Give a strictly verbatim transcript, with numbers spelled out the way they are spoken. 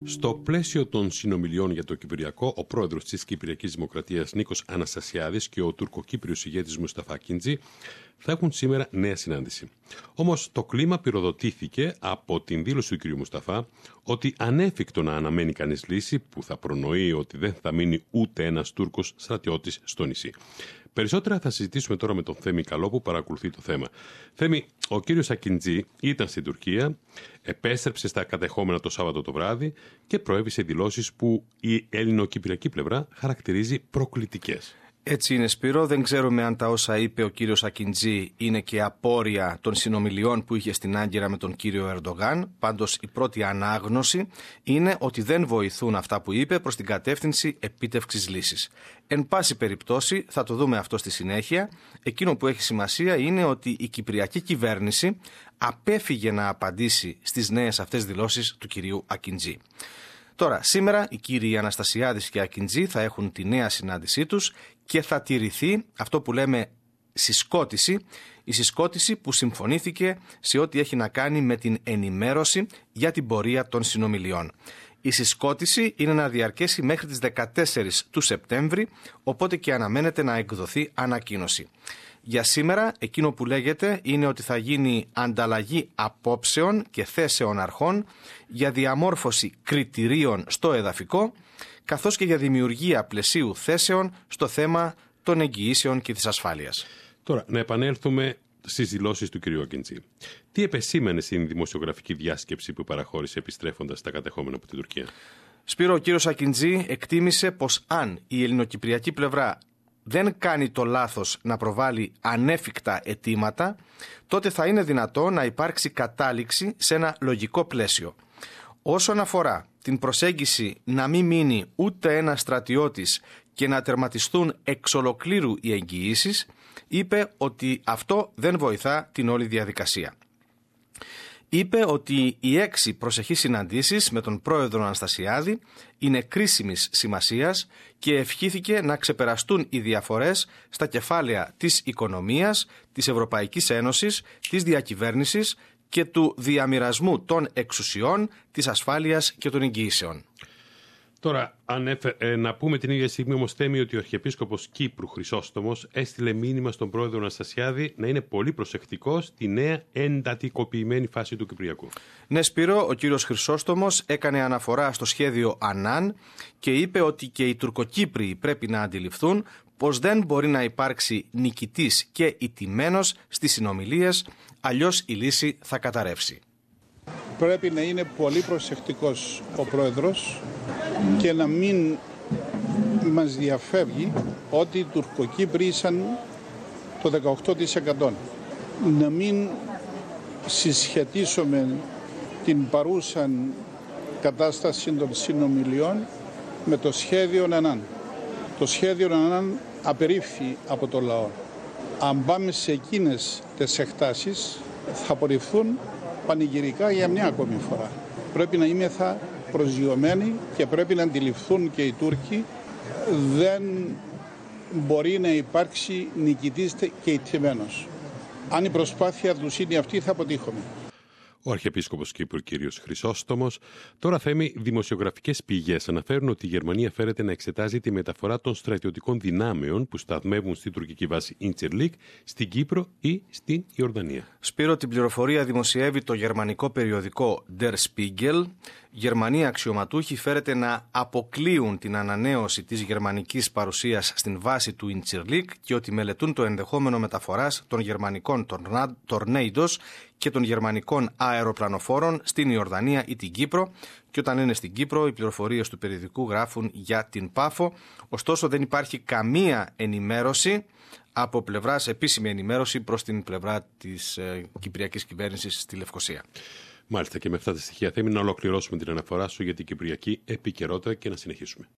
Στο πλαίσιο των συνομιλιών για το Κυπριακό, ο πρόεδρος της Κυπριακής Δημοκρατίας Νίκος Αναστασιάδης και ο τουρκοκύπριος ηγέτης Μουσταφά Ακιντζή θα έχουν σήμερα νέα συνάντηση. Όμως το κλίμα πυροδοτήθηκε από την δήλωση του κ. Μουσταφά ότι ανέφικτο να αναμένει κανείς λύση που θα προνοεί ότι δεν θα μείνει ούτε ένας Τούρκος στρατιώτης στο νησί. Περισσότερα θα συζητήσουμε τώρα με τον Θέμη Καλό που παρακολουθεί το θέμα. Θέμη, ο κύριος Ακιντζή ήταν στην Τουρκία, επέστρεψε στα κατεχόμενα το Σάββατο το βράδυ και προέβησε δηλώσεις που η ελληνοκυπριακή πλευρά χαρακτηρίζει προκλητικές. Έτσι είναι, Σπύρο. Δεν ξέρουμε αν τα όσα είπε ο κύριος Ακιντζή είναι και απόρρια των συνομιλιών που είχε στην Άγκυρα με τον κύριο Ερντογάν. Πάντως η πρώτη ανάγνωση είναι ότι δεν βοηθούν αυτά που είπε προς την κατεύθυνση επίτευξης λύσης. Εν πάση περιπτώσει, θα το δούμε αυτό στη συνέχεια, εκείνο που έχει σημασία είναι ότι η κυπριακή κυβέρνηση απέφυγε να απαντήσει στις νέες αυτές δηλώσεις του κυρίου Ακιντζή. Τώρα, σήμερα οι κύριοι Αναστασιάδης και Ακιντζή θα έχουν τη νέα συνάντησή τους και θα τηρηθεί αυτό που λέμε συσκότηση, η συσκότηση που συμφωνήθηκε σε ό,τι έχει να κάνει με την ενημέρωση για την πορεία των συνομιλιών. Η συσκότηση είναι να διαρκέσει μέχρι τις δεκατέσσερις του Σεπτέμβρη, οπότε και αναμένεται να εκδοθεί ανακοίνωση. Για σήμερα, εκείνο που λέγεται είναι ότι θα γίνει ανταλλαγή απόψεων και θέσεων αρχών για διαμόρφωση κριτηρίων στο εδαφικό, καθώς και για δημιουργία πλαισίου θέσεων στο θέμα των εγγυήσεων και της ασφάλειας. Τώρα, να επανέλθουμε στις δηλώσεις του κ. Ακιντζή. Τι επεσήμανε στην δημοσιογραφική διάσκεψη που παραχώρησε επιστρέφοντας στα κατεχόμενα από την Τουρκία? Σπύρο, ο κύριος Ακιντζή εκτίμησε πως αν η ελληνοκυπριακή πλευρά δεν κάνει το λάθος να προβάλλει ανέφικτα αιτήματα, τότε θα είναι δυνατό να υπάρξει κατάληξη σε ένα λογικό πλαίσιο. Όσον αφορά την προσέγγιση να μην μείνει ούτε ένας στρατιώτης και να τερματιστούν εξ ολοκλήρου οι εγγυήσεις, είπε ότι αυτό δεν βοηθά την όλη διαδικασία. Είπε ότι οι έξι προσεχείς συναντήσεις με τον πρόεδρο Αναστασιάδη είναι κρίσιμης σημασίας και ευχήθηκε να ξεπεραστούν οι διαφορές στα κεφάλαια της οικονομίας, της Ευρωπαϊκής Ένωσης, της διακυβέρνησης και του διαμοιρασμού των εξουσιών, της ασφάλειας και των εγγυήσεων. Τώρα, ανέφε, ε, να πούμε την ίδια στιγμή όμως, Θέμη, ότι ο Αρχιεπίσκοπος Κύπρου Χρυσόστομος έστειλε μήνυμα στον πρόεδρο Αναστασιάδη να είναι πολύ προσεκτικός στη νέα εντατικοποιημένη φάση του Κυπριακού. Ναι, Σπύρο, ο κύριος Χρυσόστομος έκανε αναφορά στο σχέδιο Ανάν και είπε ότι και οι Τουρκοκύπριοι πρέπει να αντιληφθούν πως δεν μπορεί να υπάρξει νικητής και ηττημένος στις συνομιλίες, αλλιώς η λύση θα καταρρεύσει. Πρέπει να είναι πολύ προσεκτικός ο πρόεδρος και να μην μας διαφεύγει ότι οι Τουρκοκύπροι ήσαν το δεκαοκτώ τοις εκατό. Να μην συσχετίσουμε την παρούσα κατάσταση των συνομιλιών με το σχέδιο Ανάν. Το σχέδιο Ανάν απερίφθη από το λαό. Αν πάμε σε εκείνες τις εκτάσεις θα απορριφθούν πανηγυρικά για μια ακόμη φορά. Πρέπει να είμεθα προσγειωμένοι και πρέπει να αντιληφθούν και οι Τούρκοι δεν μπορεί να υπάρξει νικητής και ηττημένος. Αν η προσπάθεια τους είναι αυτή θα αποτύχουμε. Ο Αρχιεπίσκοπος Κύπρου κ. Χρυσόστομος. Τώρα, Θέμη, δημοσιογραφικές πηγές αναφέρουν ότι η Γερμανία φέρεται να εξετάζει τη μεταφορά των στρατιωτικών δυνάμεων που σταθμεύουν στην τουρκική βάση Ιντσερλίκ στην Κύπρο ή στην Ιορδανία. Σπύρο, την πληροφορία δημοσιεύει το γερμανικό περιοδικό Der Spiegel. Γερμανοί αξιωματούχοι φέρεται να αποκλείουν την ανανέωση της γερμανικής παρουσίας στην βάση του Ιντσερλίκ και ότι μελετούν το ενδεχόμενο μεταφοράς των γερμανικών Tornados και των γερμανικών αεροπλανοφόρων στην Ιορδανία ή την Κύπρο, και όταν είναι στην Κύπρο οι πληροφορίες του περιοδικού γράφουν για την Πάφο. Ωστόσο δεν υπάρχει καμία ενημέρωση από πλευράς, επίσημη ενημέρωση προς την πλευρά της ε, κυπριακής κυβέρνησης στη Λευκοσία. Μάλιστα, και με αυτά τα στοιχεία, Θέμη, να ολοκληρώσουμε την αναφορά σου για την κυπριακή επικαιρότητα και να συνεχίσουμε.